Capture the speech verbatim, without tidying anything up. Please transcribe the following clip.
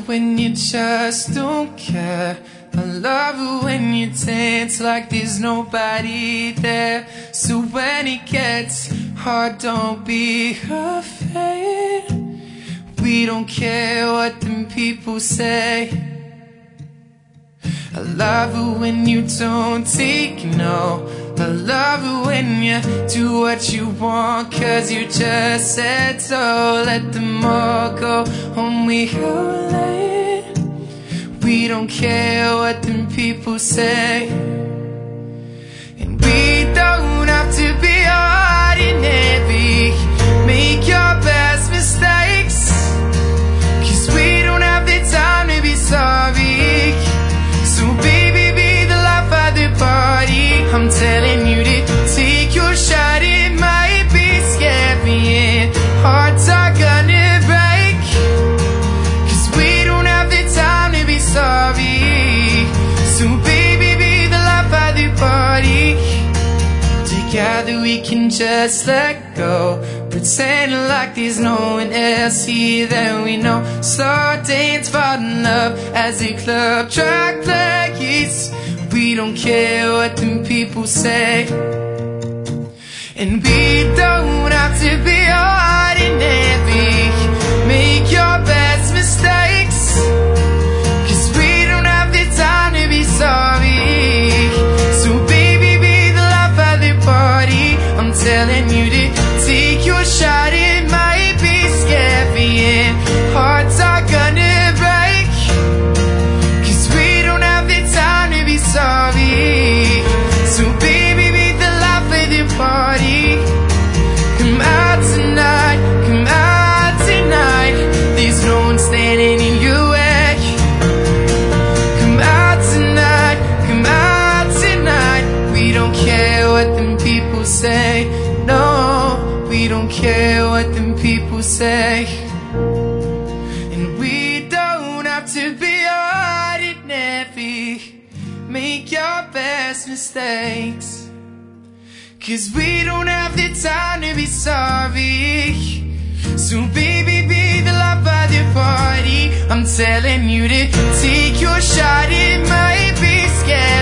when you just don't care. I love it when you dance like there's nobody there. So when it gets hard, don't be afraid. We don't care what them people say. I love it when you don't take no. I love it when you do what you want, cause you just said so. Let them all go home, we out late. We don't care what them people say. And we don't have to be ordinary. Make your best mistakes, cause we don't have the time to be sorry. So baby, be the life of the party. I'm telling you to take your shot. It might be scary and hearts are gonna break, cause we don't have the time to be sorry. So baby, be the life of the party. Together we can just let go, pretend like there's no one else here that we know. Slow dance, fall in love as the club track plays. We don't care what them people say. And we don't have to be ordinary. Make your best mistakes, cause we don't have the time to be sorry. So baby, be the life of the party. I'm telling you to take your shot. It might be scary and hearts are gonna break, cause we don't have the time to be sorry. So baby, be the life of the party. Come out tonight, come out tonight. There's no one standing in your way. Come out tonight, come out tonight. We don't care what them people say. No, we don't care what them people say. And we don't have to be ordinary. Make your best mistakes, cause we don't have the time to be sorry. So baby, be the life of the party. I'm telling you to take your shot. It might be scary